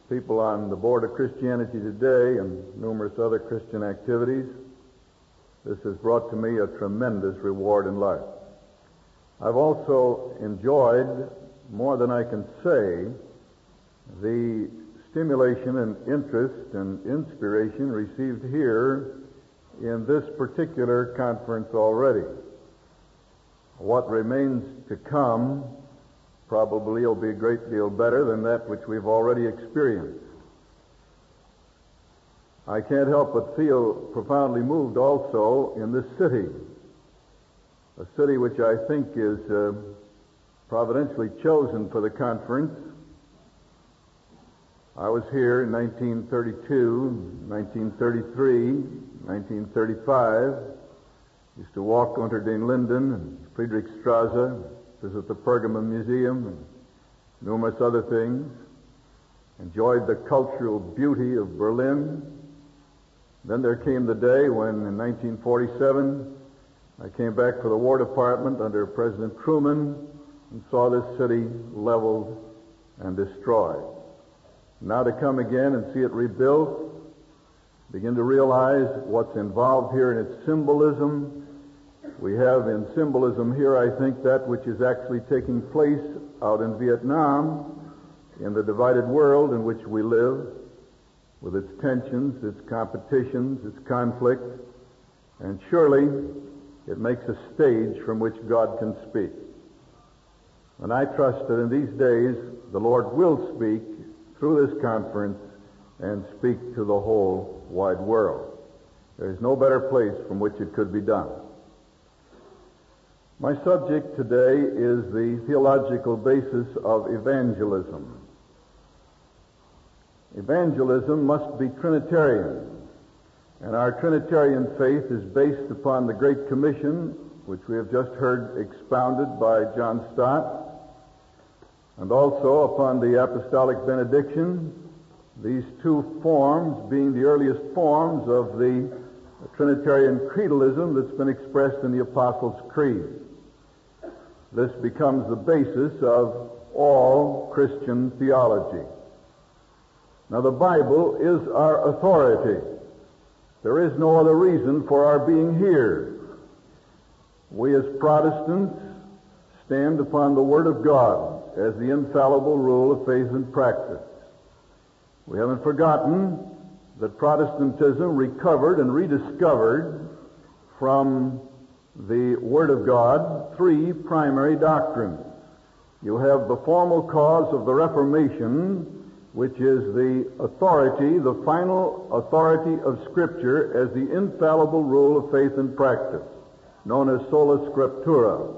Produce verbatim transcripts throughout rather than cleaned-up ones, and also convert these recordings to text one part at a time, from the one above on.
people on the Board of Christianity Today and numerous other Christian activities, this has brought to me a tremendous reward in life. I've also enjoyed, more than I can say, the stimulation and interest and inspiration received here in this particular conference already. What remains to come probably will be a great deal better than that which we've already experienced. I can't help but feel profoundly moved also in this city, a city which I think is uh, providentially chosen for the conference. I was here in nineteen thirty-two, nineteen thirty-three, nineteen thirty-five. Used to walk Unter den Linden and Friedrichstrasse, visit the Pergamon Museum and numerous other things. Enjoyed the cultural beauty of Berlin. Then there came the day when, in nineteen forty-seven, I came back for the War Department under President Truman and saw this city leveled and destroyed. Now to come again and see it rebuilt, begin to realize what's involved here in its symbolism. We have in symbolism here, I think, that which is actually taking place out in Vietnam, in the divided world in which we live, with its tensions, its competitions, its conflict, and surely it makes a stage from which God can speak. And I trust that in these days the Lord will speak through this conference and speak to the whole wide world. There is no better place from which it could be done. My subject today is the theological basis of evangelism. Evangelism must be Trinitarian, and our Trinitarian faith is based upon the Great Commission, which we have just heard expounded by John Stott, and also upon the Apostolic Benediction, these two forms being the earliest forms of the Trinitarian creedalism that's been expressed in the Apostles' Creed. This becomes the basis of all Christian theology. Now, the Bible is our authority. There is no other reason for our being here. We as Protestants stand upon the Word of God as the infallible rule of faith and practice. We haven't forgotten that Protestantism recovered and rediscovered from the Word of God three primary doctrines. You have the formal cause of the Reformation, which is the authority, the final authority of Scripture as the infallible rule of faith and practice, known as sola scriptura.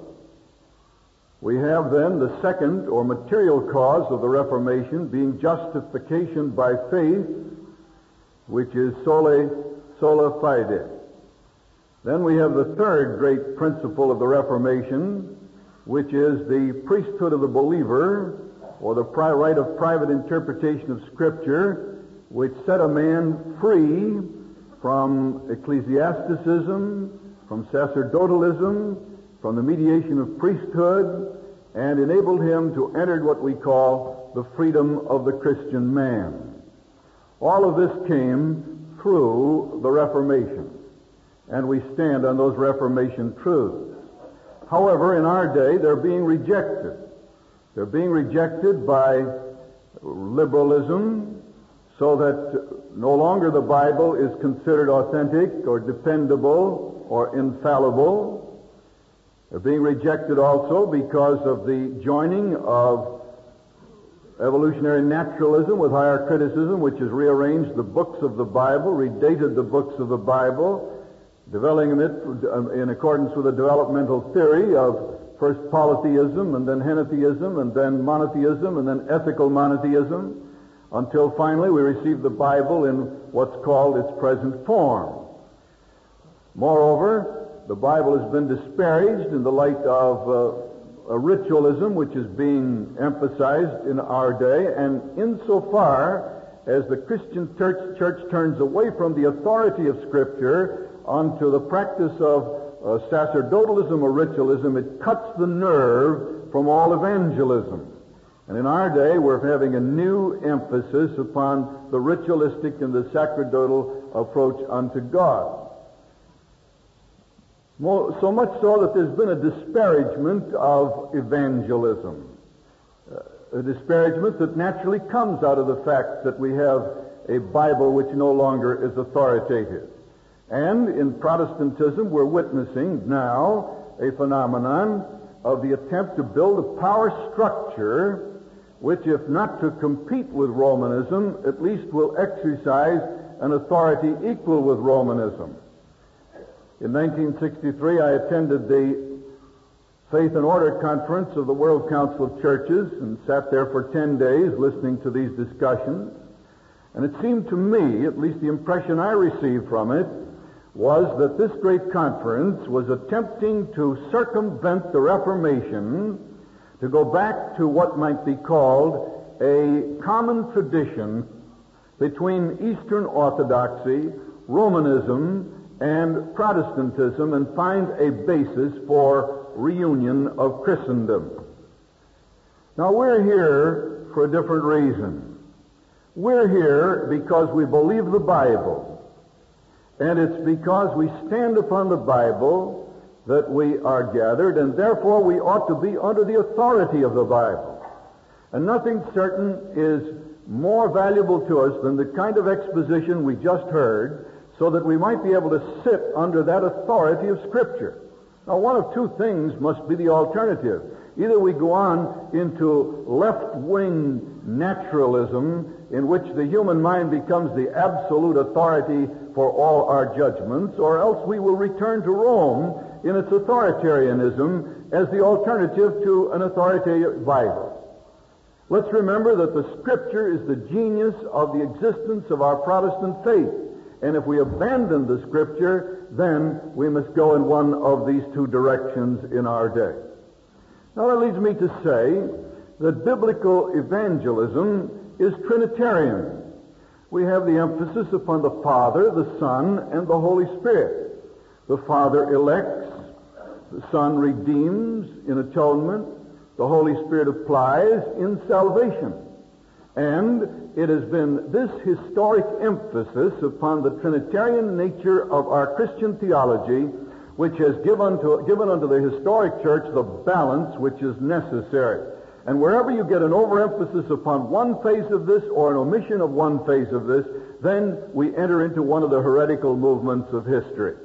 We have then the second or material cause of the Reformation being justification by faith, which is sola, sola fide. Then we have the third great principle of the Reformation, which is the priesthood of the believer, or the pri- right of private interpretation of Scripture, which set a man free from ecclesiasticism, from sacerdotalism, from the mediation of priesthood, and enabled him to enter what we call the freedom of the Christian man. All of this came through the Reformation, and we stand on those Reformation truths. However, in our day, they're being rejected. They're being rejected by liberalism, so that no longer the Bible is considered authentic or dependable or infallible. They're being rejected also because of the joining of evolutionary naturalism with higher criticism, which has rearranged the books of the Bible, redated the books of the Bible, developing it in accordance with a developmental theory of first polytheism and then henotheism and then monotheism and then ethical monotheism, until finally we receive the Bible in what's called its present form. Moreover, the Bible has been disparaged in the light of uh, a ritualism which is being emphasized in our day, and insofar as the Christian church, church turns away from the authority of Scripture onto the practice of uh, sacerdotalism or ritualism, it cuts the nerve from all evangelism. And in our day, we're having a new emphasis upon the ritualistic and the sacerdotal approach unto God. More, so much so that there's been a disparagement of evangelism. Uh, a disparagement that naturally comes out of the fact that we have a Bible which no longer is authoritative. And in Protestantism, we're witnessing now a phenomenon of the attempt to build a power structure which, if not to compete with Romanism, at least will exercise an authority equal with Romanism. In nineteen sixty-three, I attended the Faith and Order Conference of the World Council of Churches and sat there for ten days listening to these discussions. And it seemed to me, at least the impression I received from it, was that this great conference was attempting to circumvent the Reformation, to go back to what might be called a common tradition between Eastern Orthodoxy, Romanism, and Protestantism, and find a basis for reunion of Christendom. Now, we're here for a different reason. We're here because we believe the Bible. And it's because we stand upon the Bible that we are gathered, and therefore we ought to be under the authority of the Bible. And nothing certain is more valuable to us than the kind of exposition we just heard, so that we might be able to sit under that authority of Scripture. Now, one of two things must be the alternative. Either we go on into left-wing naturalism, in which the human mind becomes the absolute authority for all our judgments, or else we will return to Rome in its authoritarianism as the alternative to an authoritative Bible. Let's remember that the Scripture is the genius of the existence of our Protestant faith. And if we abandon the Scripture, then we must go in one of these two directions in our day. Now that leads me to say that biblical evangelism is Trinitarian. We have the emphasis upon the Father, the Son, and the Holy Spirit. The Father elects, the Son redeems in atonement, the Holy Spirit applies in salvation. And it has been this historic emphasis upon the Trinitarian nature of our Christian theology which has given, to, given unto the historic church the balance which is necessary. And wherever you get an overemphasis upon one phase of this or an omission of one phase of this, then we enter into one of the heretical movements of history.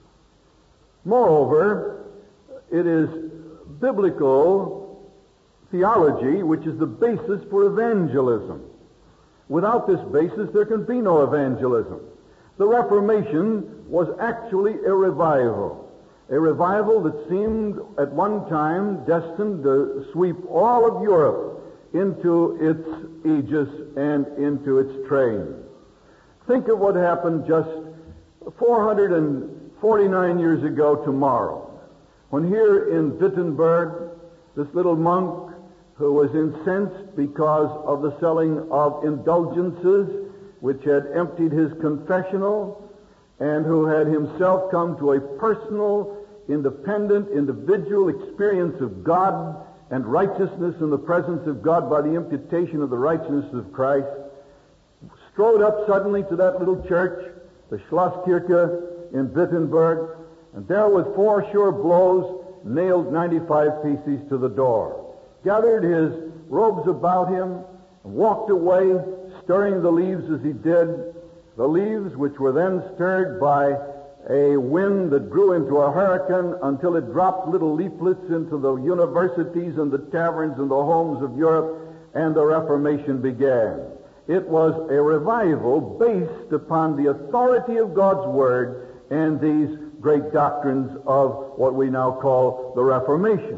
Moreover, it is biblical theology which is the basis for evangelism. Without this basis, there can be no evangelism. The Reformation was actually a revival. A revival that seemed at one time destined to sweep all of Europe into its aegis and into its train. Think of what happened just four hundred forty-nine years ago tomorrow, when here in Wittenberg, this little monk who was incensed because of the selling of indulgences, which had emptied his confessional, and who had himself come to a personal, independent, individual experience of God and righteousness in the presence of God by the imputation of the righteousness of Christ, strode up suddenly to that little church, the Schlosskirche in Wittenberg, and there with four sure blows nailed ninety-five pieces to the door, gathered his robes about him, and walked away, stirring the leaves as he did, the leaves which were then stirred by a wind that grew into a hurricane until it dropped little leaflets into the universities and the taverns and the homes of Europe, and the Reformation began. It was a revival based upon the authority of God's Word and these great doctrines of what we now call the Reformation.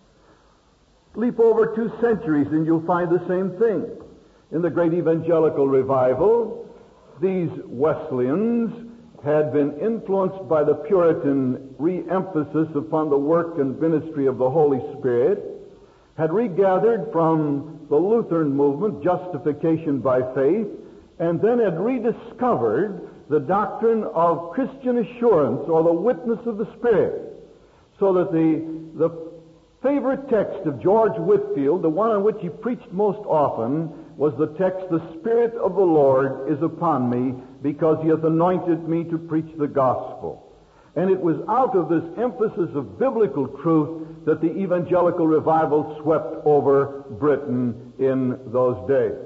Leap over two centuries and you'll find the same thing. In the great evangelical revival, these Wesleyans had been influenced by the Puritan re-emphasis upon the work and ministry of the Holy Spirit, had regathered from the Lutheran movement, justification by faith, and then had rediscovered the doctrine of Christian assurance, or the witness of the Spirit, so that the, the favorite text of George Whitefield, the one on which he preached most often, was the text, "The Spirit of the Lord is upon me, because he hath anointed me to preach the gospel." And it was out of this emphasis of biblical truth that the evangelical revival swept over Britain in those days.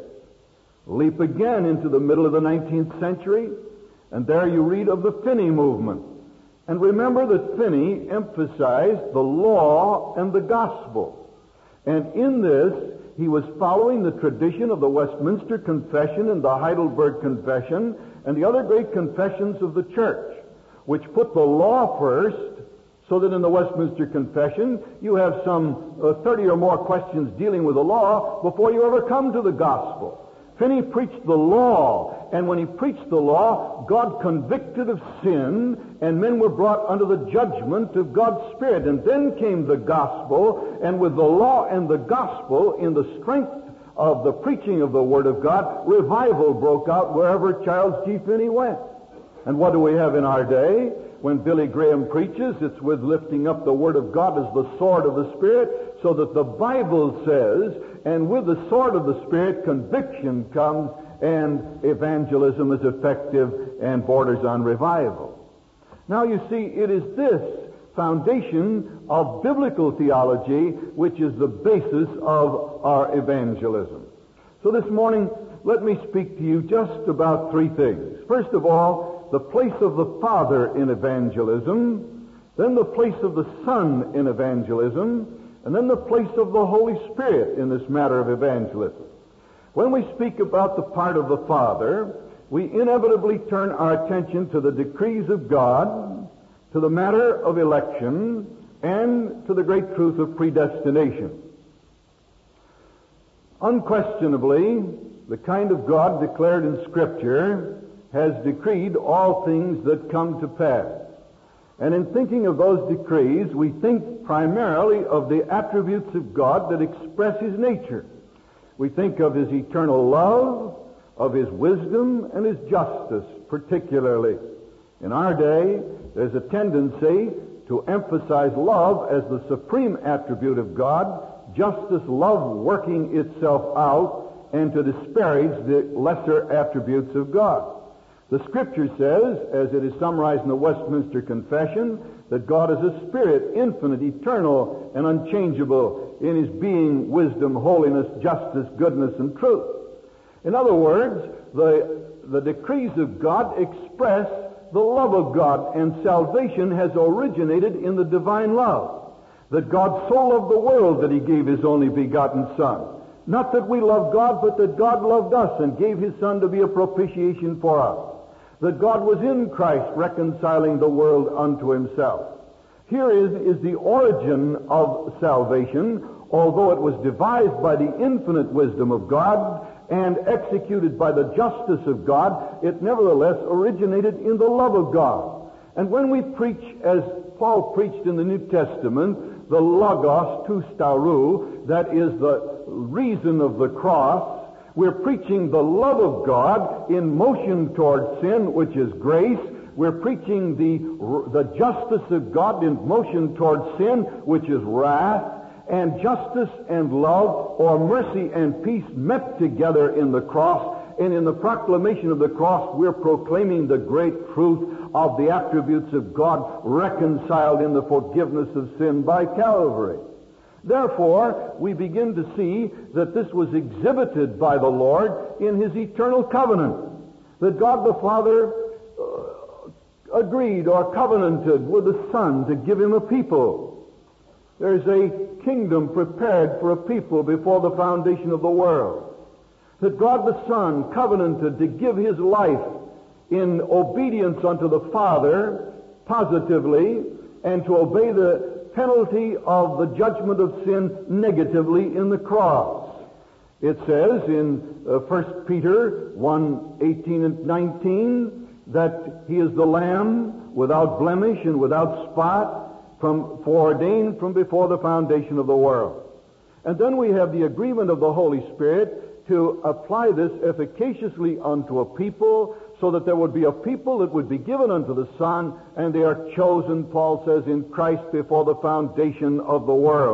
Leap again into the middle of the nineteenth century, and there you read of the Finney movement. And remember that Finney emphasized the law and the gospel. And in this, he was following the tradition of the Westminster Confession and the Heidelberg Confession and the other great confessions of the church, which put the law first, so that in the Westminster Confession you have some uh, thirty or more questions dealing with the law before you ever come to the gospel. Finney preached the law, and when he preached the law, God convicted of sin, and men were brought under the judgment of God's Spirit. And then came the gospel, and with the law and the gospel, in the strength of the preaching of the Word of God, revival broke out wherever Charles G. Finney went. And what do we have in our day? When Billy Graham preaches, it's with lifting up the Word of God as the sword of the Spirit, so that the Bible says, and with the sword of the Spirit, conviction comes, and evangelism is effective and borders on revival. Now you see, it is this foundation of biblical theology which is the basis of our evangelism. So this morning, let me speak to you just about three things. First of all, the place of the Father in evangelism, then the place of the Son in evangelism, and then the place of the Holy Spirit in this matter of evangelism. When we speak about the part of the Father, we inevitably turn our attention to the decrees of God, to the matter of election, and to the great truth of predestination. Unquestionably, the kind of God declared in Scripture has decreed all things that come to pass. And in thinking of those decrees, we think primarily of the attributes of God that express His nature. We think of His eternal love, of His wisdom, and His justice, particularly. In our day, there's a tendency to emphasize love as the supreme attribute of God, justice, love working itself out, and to disparage the lesser attributes of God. The Scripture says, as it is summarized in the Westminster Confession, that God is a spirit, infinite, eternal, and unchangeable in His being, wisdom, holiness, justice, goodness, and truth. In other words, the, the decrees of God express the love of God, and salvation has originated in the divine love. That God so loved the world that He gave His only begotten Son. Not that we love God, but that God loved us and gave His Son to be a propitiation for us. That God was in Christ reconciling the world unto Himself. Here is, is the origin of salvation, although it was devised by the infinite wisdom of God and executed by the justice of God, it nevertheless originated in the love of God. And when we preach, as Paul preached in the New Testament, the logos tou starou, that is the reason of the cross, we're preaching the love of God in motion toward sin, which is grace. We're preaching the, the justice of God in motion toward sin, which is wrath. And justice and love, or mercy and peace, met together in the cross. And in the proclamation of the cross, we're proclaiming the great truth of the attributes of God reconciled in the forgiveness of sin by Calvary. Therefore, we begin to see that this was exhibited by the Lord in His eternal covenant. That God the Father uh, agreed or covenanted with the Son to give Him a people. There's a kingdom prepared for a people before the foundation of the world. That God the Son covenanted to give His life in obedience unto the Father positively, and to obey the penalty of the judgment of sin negatively in the cross. It says in uh, First Peter one, eighteen and nineteen, that He is the Lamb without blemish and without spot, from foreordained from before the foundation of the world. And then we have the agreement of the Holy Spirit to apply this efficaciously unto a people, so that there would be a people that would be given unto the Son, and they are chosen, Paul says, in Christ before the foundation of the world.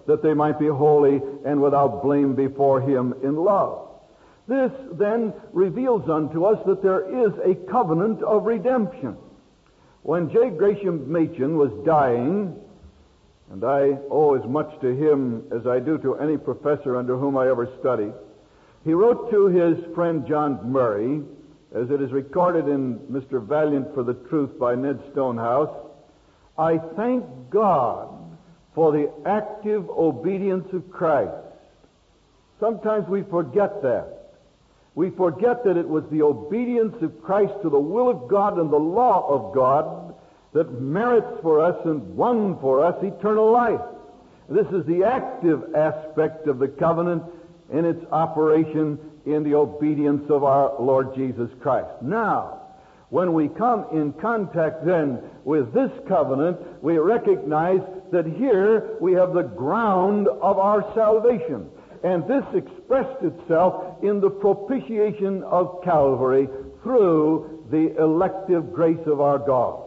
that they might be holy and without blame before Him in love. This then reveals unto us that there is a covenant of redemption. When J. Gresham Machen was dying, and I owe as much to him as I do to any professor under whom I ever studied, he wrote to his friend John Murray, as it is recorded in Mister Valiant for the Truth by Ned Stonehouse, "I thank God for the active obedience of Christ." Sometimes we forget that. We forget that it was the obedience of Christ to the will of God and the law of God that merits for us and won for us eternal life. This is the active aspect of the covenant in its operation in the obedience of our Lord Jesus Christ. Now, when we come in contact then with this covenant, we recognize that here we have the ground of our salvation. And this expressed itself in the propitiation of Calvary through the elective grace of our God.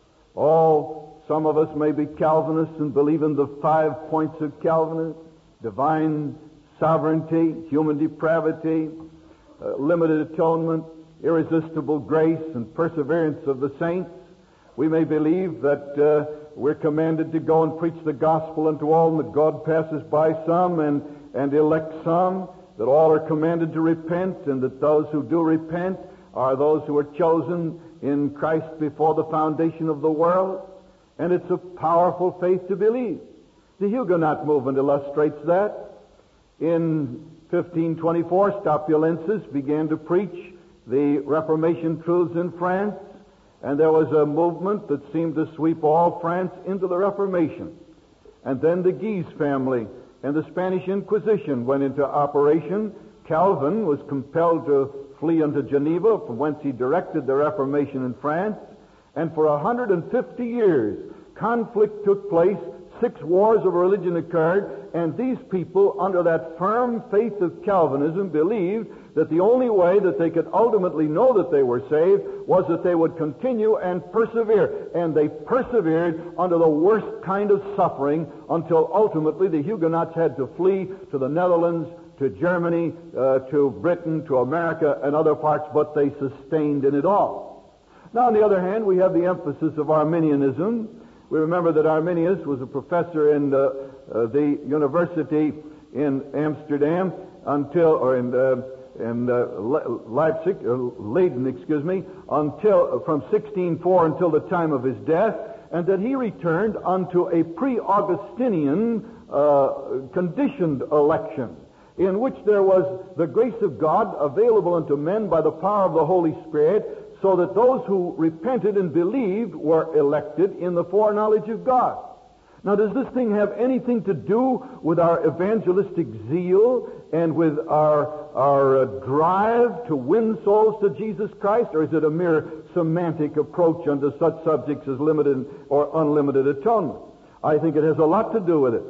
Oh, some of us may be Calvinists and believe in the five points of Calvinism: divine sovereignty, human depravity, uh, limited atonement, irresistible grace, and perseverance of the saints. We may believe that uh, we're commanded to go and preach the gospel unto all, and that God passes by some and, and elects some, that all are commanded to repent, and that those who do repent are those who are chosen in Christ before the foundation of the world. And it's a powerful faith to believe. The Huguenot movement illustrates that. In fifteen twenty-four, Stopulensis began to preach the Reformation truths in France, and there was a movement that seemed to sweep all France into the Reformation. And then the Guise family and the Spanish Inquisition went into operation. Calvin was compelled to flee unto Geneva, from whence he directed the Reformation in France. And for one hundred fifty years, conflict took place, six wars of religion occurred, and these people, under that firm faith of Calvinism, believed that the only way that they could ultimately know that they were saved was that they would continue and persevere. And they persevered under the worst kind of suffering until ultimately the Huguenots had to flee to the Netherlands, to Germany, uh, to Britain, to America, and other parts, but they sustained in it all. Now, on the other hand, we have the emphasis of Arminianism. We remember that Arminius was a professor in uh, uh, the university in Amsterdam until, or in uh, in uh, Leipzig, or Leiden, excuse me, until from sixteen oh four until the time of his death, and that he returned unto a pre-Augustinian uh, conditioned election, in which there was the grace of God available unto men by the power of the Holy Spirit, so that those who repented and believed were elected in the foreknowledge of God. Now, does this thing have anything to do with our evangelistic zeal and with our, our uh, drive to win souls to Jesus Christ, or is it a mere semantic approach unto such subjects as limited or unlimited atonement? I think it has a lot to do with it.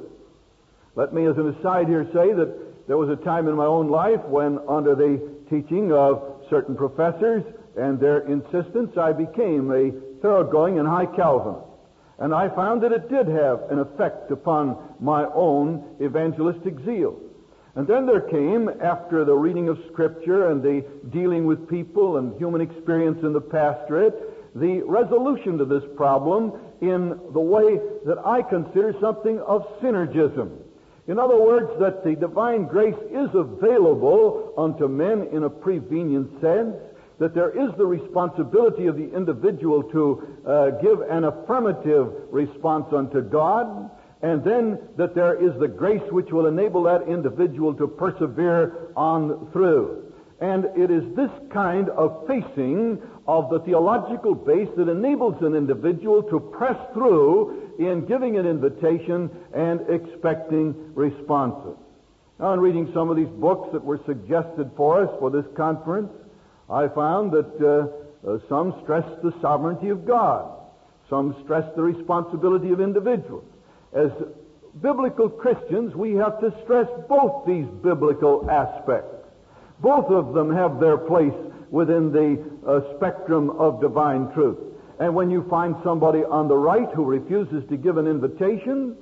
Let me, as an aside here, say that there was a time in my own life when, under the teaching of certain professors and their insistence, I became a thoroughgoing and high Calvinist. And I found that it did have an effect upon my own evangelistic zeal. And then there came, after the reading of Scripture and the dealing with people and human experience in the pastorate, the resolution to this problem in the way that I consider something of synergism. In other words, that the divine grace is available unto men in a prevenient sense, that there is the responsibility of the individual to uh, give an affirmative response unto God, and then that there is the grace which will enable that individual to persevere on through. And it is this kind of facing of the theological base that enables an individual to press through in giving an invitation and expecting responses. Now, in reading some of these books that were suggested for us for this conference, I found that uh, uh, some stress the sovereignty of God. Some stress the responsibility of individuals. As biblical Christians, we have to stress both these biblical aspects. Both of them have their place within the uh, spectrum of divine truth. And when you find somebody on the right who refuses to give an invitation,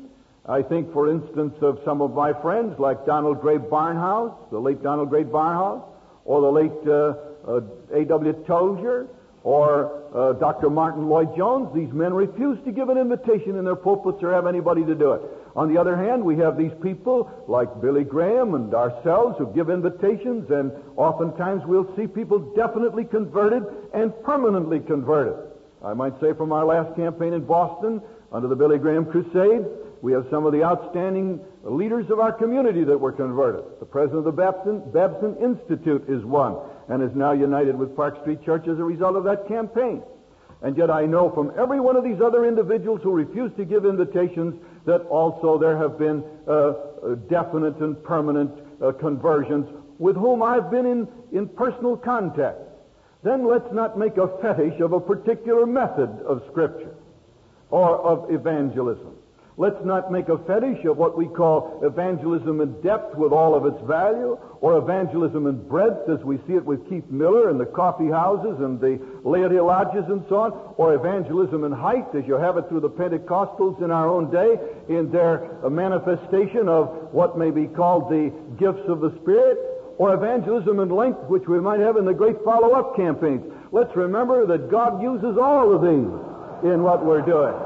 I think, for instance, of some of my friends like Donald Gray Barnhouse, the late Donald Gray Barnhouse, or the late uh, uh, A W Tozier, or uh, Doctor Martin Lloyd-Jones. These men refuse to give an invitation in their pulpits or have anybody to do it. On the other hand, we have these people like Billy Graham and ourselves who give invitations, and oftentimes we'll see people definitely converted and permanently converted. I might say from our last campaign in Boston, under the Billy Graham Crusade, we have some of the outstanding leaders of our community that were converted. The president of the Babson, Babson Institute is one, and is now united with Park Street Church as a result of that campaign. And yet I know from every one of these other individuals who refuse to give invitations that also there have been uh, definite and permanent uh, conversions with whom I've been in, in personal contact. Then let's not make a fetish of a particular method of Scripture or of evangelism. Let's not make a fetish of what we call evangelism in depth with all of its value, or evangelism in breadth as we see it with Keith Miller and the coffee houses and the laity lodges and so on, or evangelism in height as you have it through the Pentecostals in our own day in their manifestation of what may be called the gifts of the Spirit, or evangelism in length which we might have in the great follow-up campaigns. Let's remember that God uses all of these in what we're doing.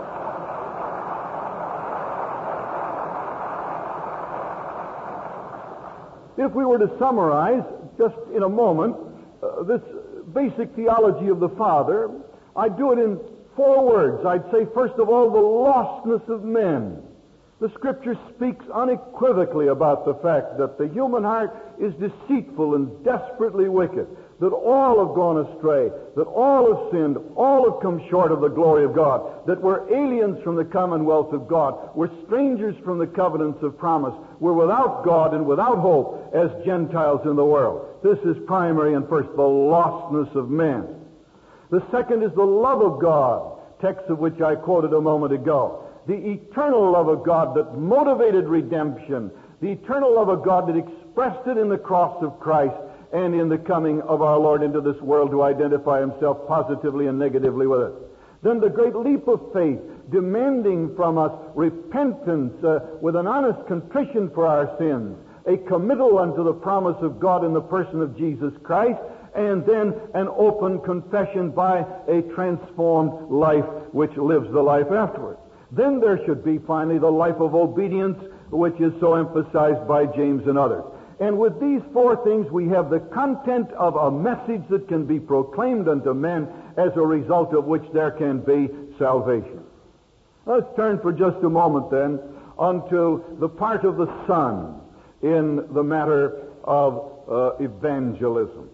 If we were to summarize, just in a moment, uh, this basic theology of the Father, I'd do it in four words. I'd say, first of all, the lostness of men. The Scripture speaks unequivocally about the fact that the human heart is deceitful and desperately wicked, that all have gone astray, that all have sinned, all have come short of the glory of God, that we're aliens from the commonwealth of God, we're strangers from the covenants of promise, we're without God and without hope as Gentiles in the world. This is primary and first, the lostness of men. The second is the love of God, text of which I quoted a moment ago. The eternal love of God that motivated redemption, the eternal love of God that expressed it in the cross of Christ and in the coming of our Lord into this world to identify himself positively and negatively with it. Then the great leap of faith, demanding from us repentance uh, with an honest contrition for our sins, a committal unto the promise of God in the person of Jesus Christ, and then an open confession by a transformed life which lives the life afterwards. Then there should be, finally, the life of obedience, which is so emphasized by James and others. And with these four things, we have the content of a message that can be proclaimed unto men, as a result of which there can be salvation. Let's turn for just a moment, then, unto the part of the Son in the matter of uh, evangelism.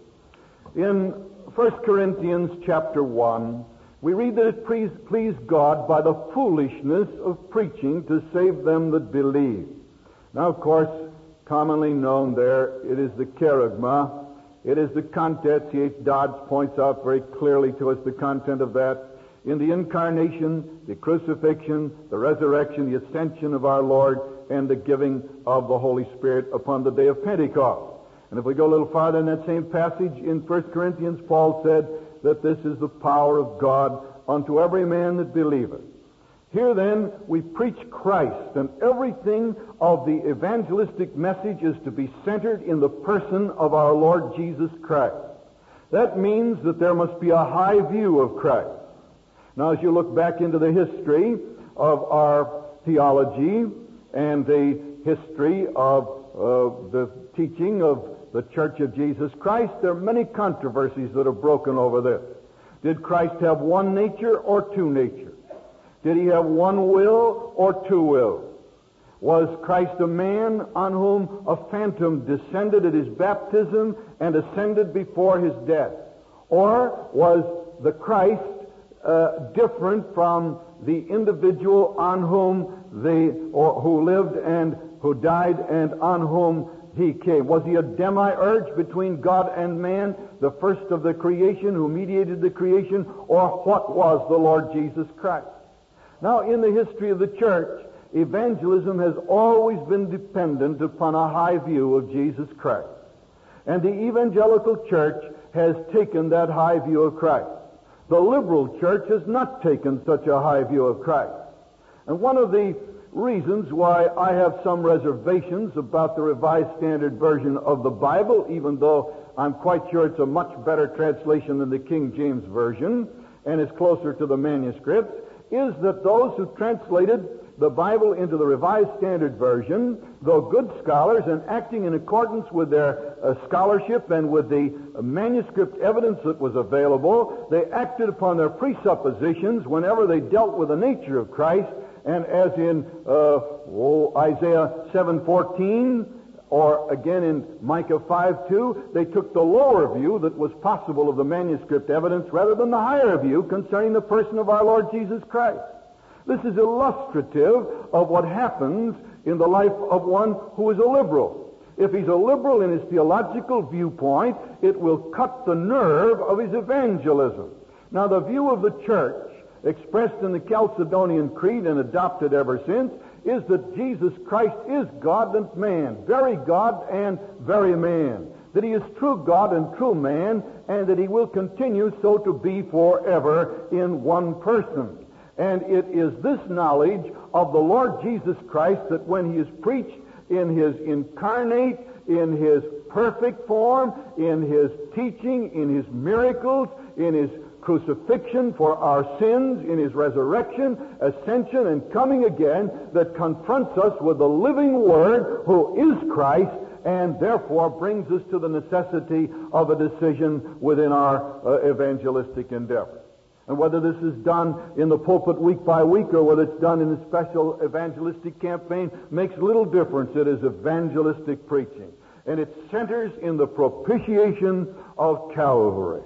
In First Corinthians chapter one, we read that it pleased God by the foolishness of preaching to save them that believe. Now, of course, commonly known there, it is the kerygma. It is the content. C H Dodds points out very clearly to us the content of that. In the incarnation, the crucifixion, the resurrection, the ascension of our Lord, and the giving of the Holy Spirit upon the day of Pentecost. And if we go a little farther in that same passage, in First Corinthians, Paul said that this is the power of God unto every man that believeth. Here then, we preach Christ, and everything of the evangelistic message is to be centered in the person of our Lord Jesus Christ. That means that there must be a high view of Christ. Now, as you look back into the history of our theology and the history of uh, the teaching of the Church of Jesus Christ, there are many controversies that have broken over this. Did Christ have one nature or two natures? Did he have one will or two wills? Was Christ a man on whom a phantom descended at his baptism and ascended before his death? Or was the Christ uh, different from the individual on whom they, or who lived and who died and on whom he came? Was he a demiurge between God and man, the first of the creation who mediated the creation, or what was the Lord Jesus Christ? Now, in the history of the church, evangelism has always been dependent upon a high view of Jesus Christ. And the evangelical church has taken that high view of Christ. The liberal church has not taken such a high view of Christ. And one of the reasons why I have some reservations about the Revised Standard Version of the Bible, even though I'm quite sure it's a much better translation than the King James Version and is closer to the manuscripts, is that those who translated the Bible into the Revised Standard Version, though good scholars and acting in accordance with their uh, scholarship and with the uh, manuscript evidence that was available, they acted upon their presuppositions whenever they dealt with the nature of Christ. And as in uh, oh, Isaiah seven fourteen, or again in Micah five two, they took the lower view that was possible of the manuscript evidence rather than the higher view concerning the person of our Lord Jesus Christ. This is illustrative of what happens in the life of one who is a liberal. If he's a liberal in his theological viewpoint, it will cut the nerve of his evangelism. Now, the view of the church, expressed in the Chalcedonian Creed and adopted ever since, is that Jesus Christ is God and man, very God and very man, that he is true God and true man, and that he will continue so to be forever in one person. And it is this knowledge of the Lord Jesus Christ that when he is preached in his incarnate, in his perfect form, in his teaching, in his miracles, in his crucifixion for our sins, in his resurrection, ascension, and coming again, that confronts us with the living Word who is Christ, and therefore brings us to the necessity of a decision within our uh, evangelistic endeavor. And whether this is done in the pulpit week by week or whether it's done in a special evangelistic campaign makes little difference. It is evangelistic preaching. And it centers in the propitiation of Calvary.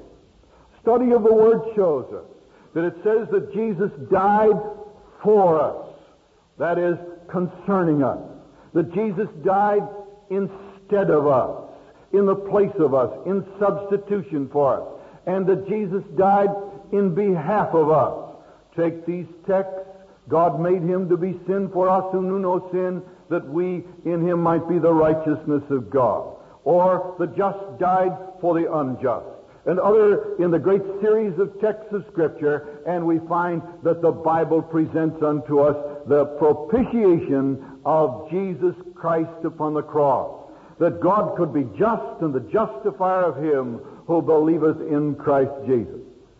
Study of the Word shows us that it says that Jesus died for us. That is, concerning us. That Jesus died instead of us, in the place of us, in substitution for us. And that Jesus died in behalf of us. Take these texts. God made him to be sin for us who knew no sin, that we in him might be the righteousness of God. Or the just died for the unjust. And other in the great series of texts of Scripture, and we find that the Bible presents unto us the propitiation of Jesus Christ upon the cross. That God could be just and the justifier of him who believeth in Christ Jesus.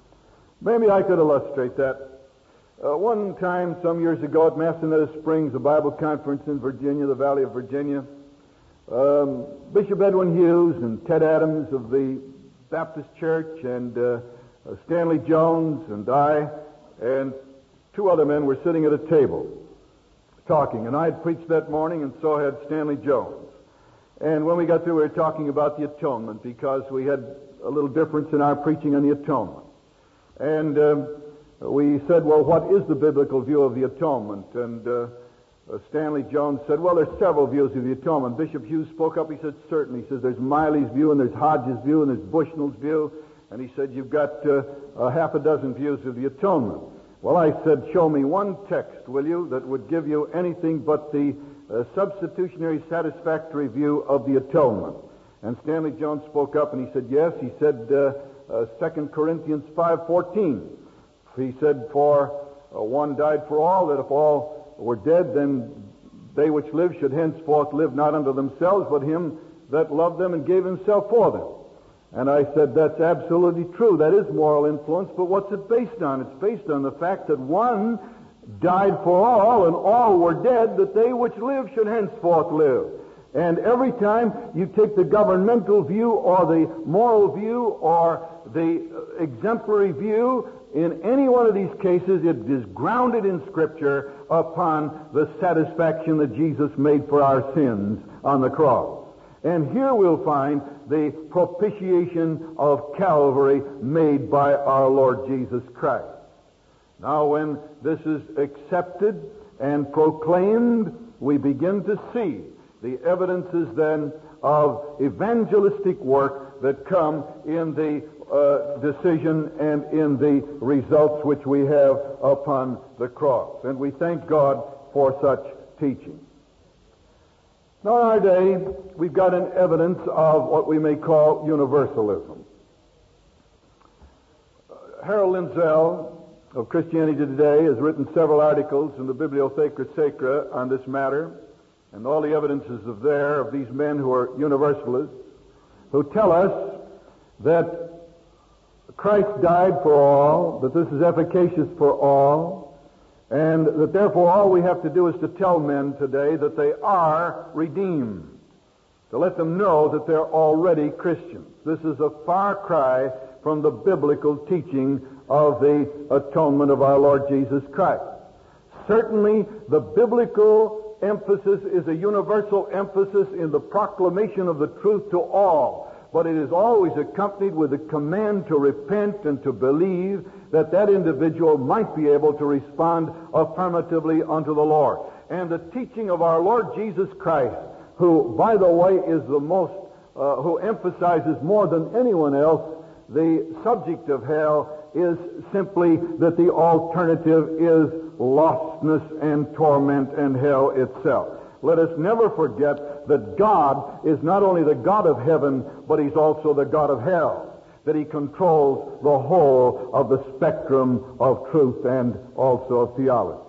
Maybe I could illustrate that. Uh, one time, some years ago, at Massanutten Springs, a Bible conference in Virginia, the Valley of Virginia, um, Bishop Edwin Hughes and Ted Adams of the Baptist Church and uh, uh, Stanley Jones and I and two other men were sitting at a table talking. And I had preached that morning, and so had Stanley Jones. And when we got through, we were talking about the atonement because we had a little difference in our preaching on the atonement. And um, we said, well, what is the biblical view of the atonement? And uh, uh, Stanley Jones said, well, there's several views of the atonement. Bishop Hughes spoke up. He said, certainly. He says, there's Miley's view, and there's Hodges' view, and there's Bushnell's view. And he said, you've got uh, a half a dozen views of the atonement. Well, I said, show me one text, will you, that would give you anything but the uh, substitutionary satisfactory view of the atonement. And Stanley Jones spoke up, and he said, yes. He said, uh, Uh, Second Corinthians five fourteen. He said, for uh, one died for all, that if all were dead, then they which live should henceforth live not unto themselves, but him that loved them and gave himself for them. And I said, that's absolutely true. That is moral influence, but what's it based on? It's based on the fact that one died for all, and all were dead, that they which live should henceforth live. And every time you take the governmental view or the moral view or the exemplary view, in any one of these cases, it is grounded in Scripture upon the satisfaction that Jesus made for our sins on the cross. And here we'll find the propitiation of Calvary made by our Lord Jesus Christ. Now, when this is accepted and proclaimed, we begin to see the evidences then of evangelistic work that come in the uh, decision and in the results which we have upon the cross. And we thank God for such teaching. Now in our day, we've got an evidence of what we may call universalism. Uh, Harold Lindsell of Christianity Today has written several articles in the Bibliotheca Sacra on this matter, and all the evidences of there of these men who are universalists, who tell us that Christ died for all, that this is efficacious for all, and that therefore all we have to do is to tell men today that they are redeemed, to let them know that they're already Christians. This is a far cry from the biblical teaching of the atonement of our Lord Jesus Christ. Certainly, the biblical emphasis is a universal emphasis in the proclamation of the truth to all, but it is always accompanied with a command to repent and to believe that that individual might be able to respond affirmatively unto the Lord. And the teaching of our Lord Jesus Christ, who, by the way, is the most, uh, who emphasizes more than anyone else the subject of hell, is simply that the alternative is lostness and torment and hell itself. Let us never forget that God is not only the God of heaven, but He's also the God of hell, that He controls the whole of the spectrum of truth and also of theology.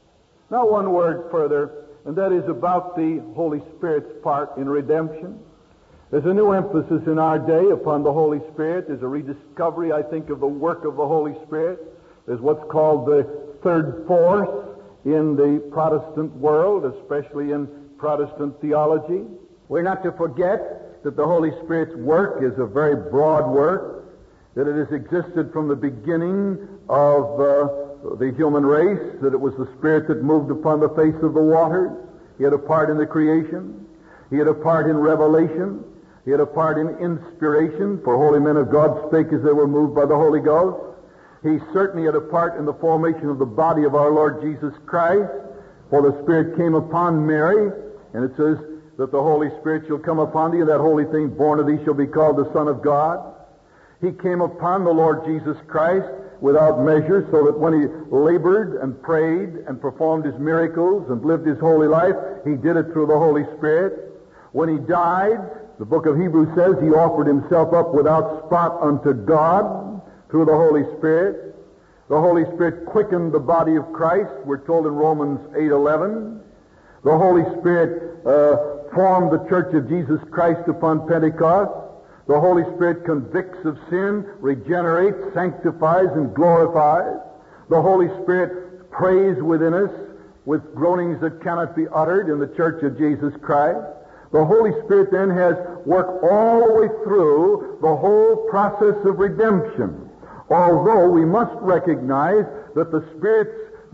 Now one word further, and that is about the Holy Spirit's part in redemption. There's a new emphasis in our day upon the Holy Spirit. There's a rediscovery, I think, of the work of the Holy Spirit. There's what's called the third force in the Protestant world, especially in Protestant theology. We're not to forget that the Holy Spirit's work is a very broad work, that it has existed from the beginning of uh, the human race, that it was the Spirit that moved upon the face of the waters. He had a part in the creation. He had a part in revelation. He had a part in inspiration, for holy men of God spake as they were moved by the Holy Ghost. He certainly had a part in the formation of the body of our Lord Jesus Christ, for the Spirit came upon Mary, and it says that the Holy Spirit shall come upon thee, and that holy thing born of thee shall be called the Son of God. He came upon the Lord Jesus Christ without measure, so that when he labored and prayed and performed his miracles and lived his holy life, he did it through the Holy Spirit. When he died, the book of Hebrews says he offered himself up without spot unto God through the Holy Spirit. The Holy Spirit quickened the body of Christ, we're told in Romans eight eleven. The Holy Spirit uh, formed the church of Jesus Christ upon Pentecost. The Holy Spirit convicts of sin, regenerates, sanctifies, and glorifies. The Holy Spirit prays within us with groanings that cannot be uttered in the church of Jesus Christ. The Holy Spirit then has worked all the way through the whole process of redemption. Although we must recognize that the Spirit's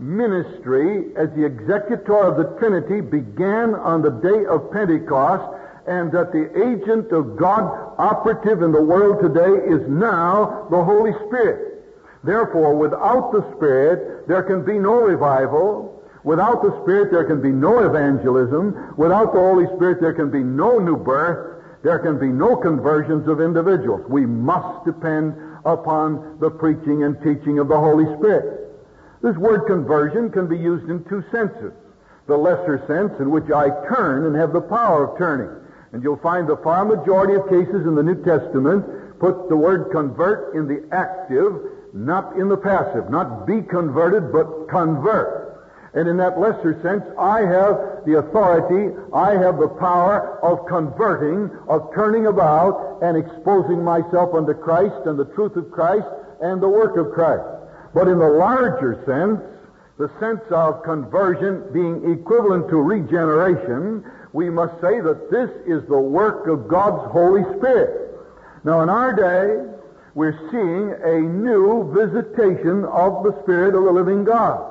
ministry as the executor of the Trinity began on the day of Pentecost, and that the agent of God operative in the world today is now the Holy Spirit. Therefore, without the Spirit, there can be no revival. Without the Spirit, there can be no evangelism. Without the Holy Spirit, there can be no new birth. There can be no conversions of individuals. We must depend upon the preaching and teaching of the Holy Spirit. This word conversion can be used in two senses. The lesser sense, in which I turn and have the power of turning. And you'll find the far majority of cases in the New Testament put the word convert in the active, not in the passive. Not be converted, but convert. And in that lesser sense, I have the authority, I have the power of converting, of turning about and exposing myself unto Christ and the truth of Christ and the work of Christ. But in the larger sense, the sense of conversion being equivalent to regeneration, we must say that this is the work of God's Holy Spirit. Now, in our day, we're seeing a new visitation of the Spirit of the living God.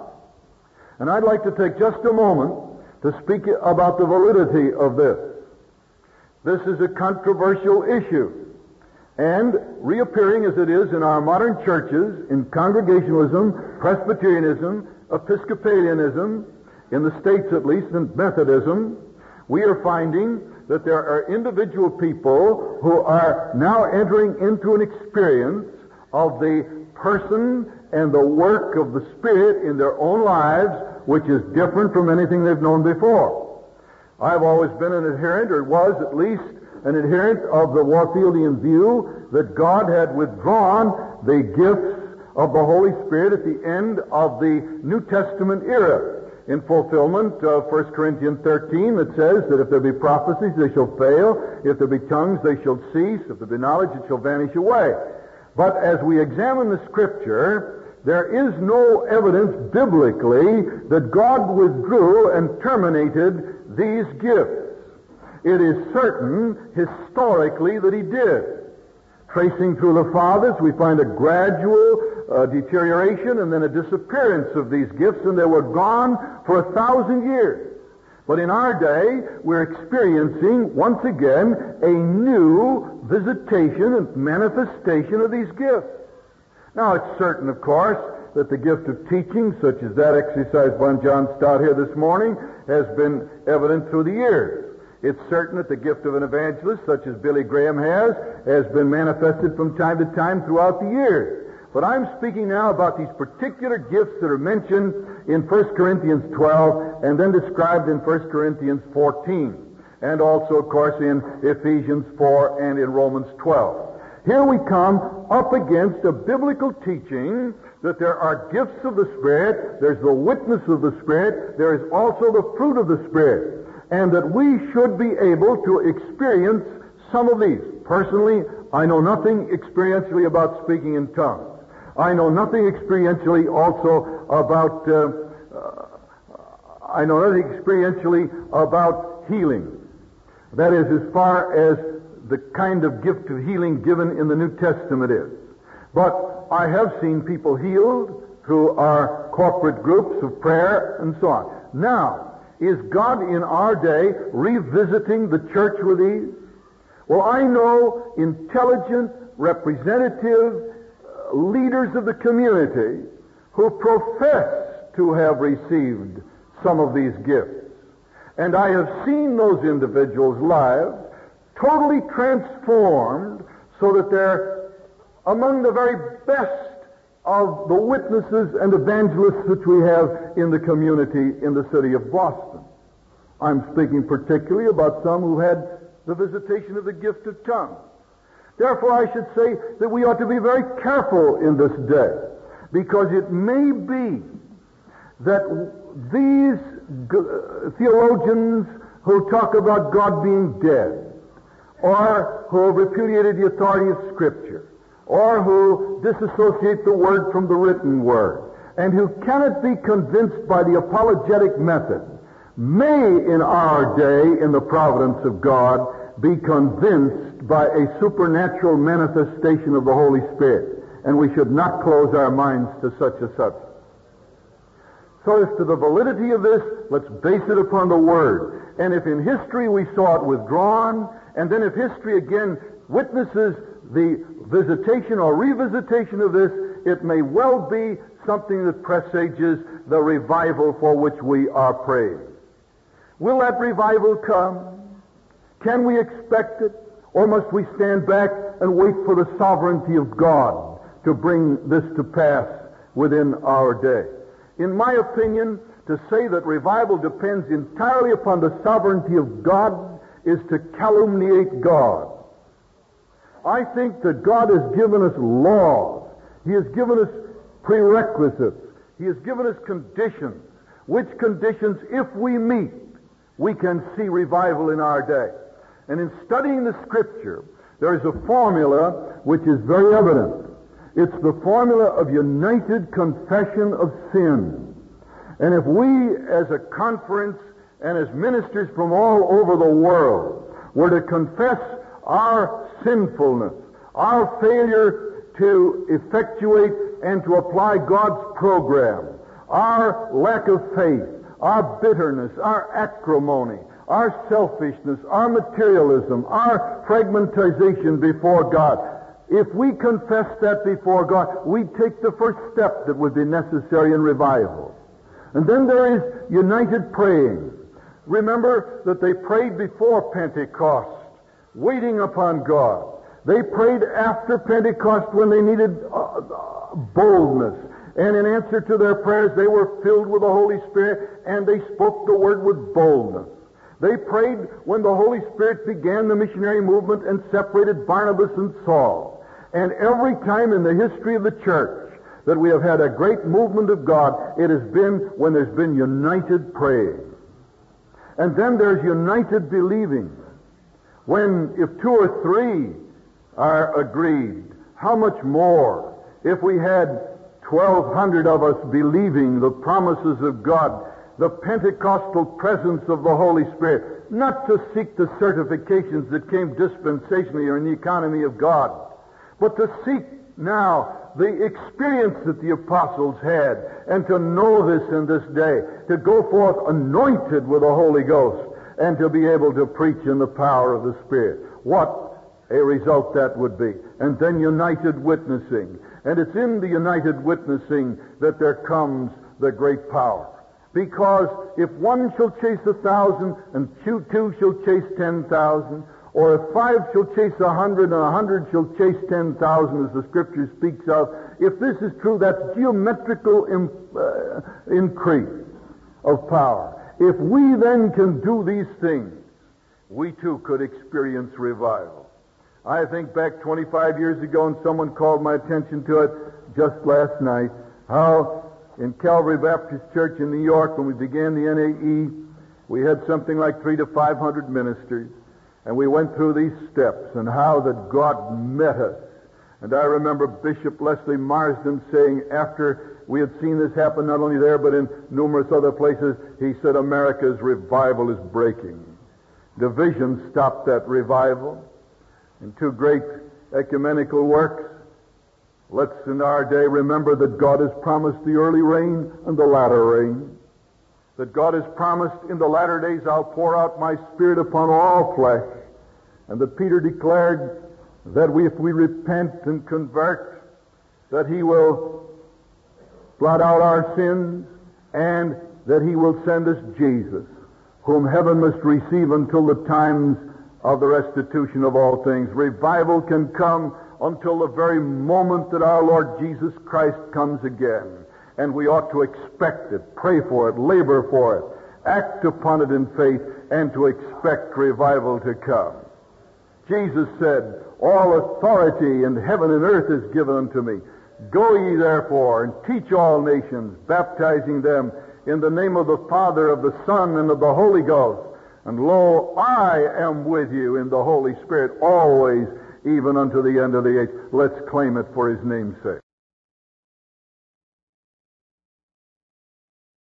And I'd like to take just a moment to speak about the validity of this. This is a controversial issue. And reappearing as it is in our modern churches, in Congregationalism, Presbyterianism, Episcopalianism, in the States at least, and Methodism, we are finding that there are individual people who are now entering into an experience of the person and the work of the Spirit in their own lives, which is different from anything they've known before. I've always been an adherent, or was at least an adherent, of the Warfieldian view that God had withdrawn the gifts of the Holy Spirit at the end of the New Testament era, in fulfillment of First Corinthians thirteen, that says that if there be prophecies, they shall fail. If there be tongues, they shall cease. If there be knowledge, it shall vanish away. But as we examine the Scripture, there is no evidence biblically that God withdrew and terminated these gifts. It is certain historically that He did. Tracing through the fathers, we find a gradual uh, deterioration and then a disappearance of these gifts, and they were gone for a thousand years. But in our day, we're experiencing, once again, a new visitation and manifestation of these gifts. Now, it's certain, of course, that the gift of teaching, such as that exercised by John Stott here this morning, has been evident through the years. It's certain that the gift of an evangelist, such as Billy Graham has, has been manifested from time to time throughout the years. But I'm speaking now about these particular gifts that are mentioned in First Corinthians twelve and then described in First Corinthians fourteen, and also, of course, in Ephesians four and in Romans twelve. Here we come up against a biblical teaching that there are gifts of the Spirit, there's the witness of the Spirit, there is also the fruit of the Spirit, and that we should be able to experience some of these. Personally, I know nothing experientially about speaking in tongues. I know nothing experientially also about, uh, uh, I know nothing experientially about healing. That is, as far as the kind of gift of healing given in the New Testament is. But I have seen people healed through our corporate groups of prayer and so on. Now, is God in our day revisiting the church with these? Well, I know intelligent, representative uh, leaders of the community who profess to have received some of these gifts. And I have seen those individuals' lives totally transformed so that they're among the very best of the witnesses and evangelists that we have in the community in the city of Boston. I'm speaking particularly about some who had the visitation of the gift of tongues. Therefore, I should say that we ought to be very careful in this day, because it may be that these theologians who talk about God being dead, or who have repudiated the authority of Scripture, or who disassociate the Word from the written Word, and who cannot be convinced by the apologetic method, may in our day, in the providence of God, be convinced by a supernatural manifestation of the Holy Spirit. And we should not close our minds to such a subject. So as to the validity of this, let's base it upon the Word. And if in history we saw it withdrawn, and then if history again witnesses the visitation or revisitation of this, it may well be something that presages the revival for which we are praying. Will that revival come? Can we expect it? Or must we stand back and wait for the sovereignty of God to bring this to pass within our day? In my opinion, to say that revival depends entirely upon the sovereignty of God is to calumniate God. I think that God has given us laws. He has given us prerequisites. He has given us conditions, which conditions, if we meet, we can see revival in our day. And in studying the Scripture, there is a formula which is very evident. It's the formula of united confession of sin. And if we, as a conference and as ministers from all over the world, were to confess our sinfulness, our failure to effectuate and to apply God's program, our lack of faith, our bitterness, our acrimony, our selfishness, our materialism, our fragmentization before God, if we confess that before God, we take the first step that would be necessary in revival. And then there is united praying. Remember that they prayed before Pentecost, waiting upon God. They prayed after Pentecost when they needed uh, boldness. And in answer to their prayers, they were filled with the Holy Spirit, and they spoke the Word with boldness. They prayed when the Holy Spirit began the missionary movement and separated Barnabas and Saul. And every time in the history of the church that we have had a great movement of God, it has been when there's been united praying. And then there's united believing. When, if two or three are agreed, how much more if we had twelve hundred of us believing the promises of God, the Pentecostal presence of the Holy Spirit, not to seek the certifications that came dispensationally or in the economy of God, but to seek now the experience that the apostles had, and to know this in this day, to go forth anointed with the Holy Ghost, and to be able to preach in the power of the Spirit. What a result that would be. And then united witnessing. And it's in the united witnessing that there comes the great power. Because if one shall chase a thousand, and two, two shall chase ten thousand, or if five shall chase a hundred, and a hundred shall chase ten thousand, as the Scripture speaks of, if this is true, that's geometrical in, uh, increase of power. If we then can do these things, we too could experience revival. I think back twenty-five years ago, and someone called my attention to it just last night, how in Calvary Baptist Church in New York, when we began the N A E, we had something like three to five hundred ministers, and we went through these steps, and how that God met us. And I remember Bishop Leslie Marsden saying, after we had seen this happen not only there but in numerous other places, he said, America's revival is breaking. Division stopped that revival. In two great ecumenical works, let's in our day remember that God has promised the early rain and the latter rain. That God has promised in the latter days, I'll pour out my Spirit upon all flesh. And that Peter declared that we, if we repent and convert, that He will blot out our sins, and that He will send us Jesus, whom heaven must receive until the times of the restitution of all things. Revival can come until the very moment that our Lord Jesus Christ comes again. And we ought to expect it, pray for it, labor for it, act upon it in faith, and to expect revival to come. Jesus said, all authority in heaven and earth is given unto me. Go ye therefore and teach all nations, baptizing them in the name of the Father, of the Son, and of the Holy Ghost. And lo, I am with you in the Holy Spirit always, even unto the end of the age. Let's claim it for His name's sake.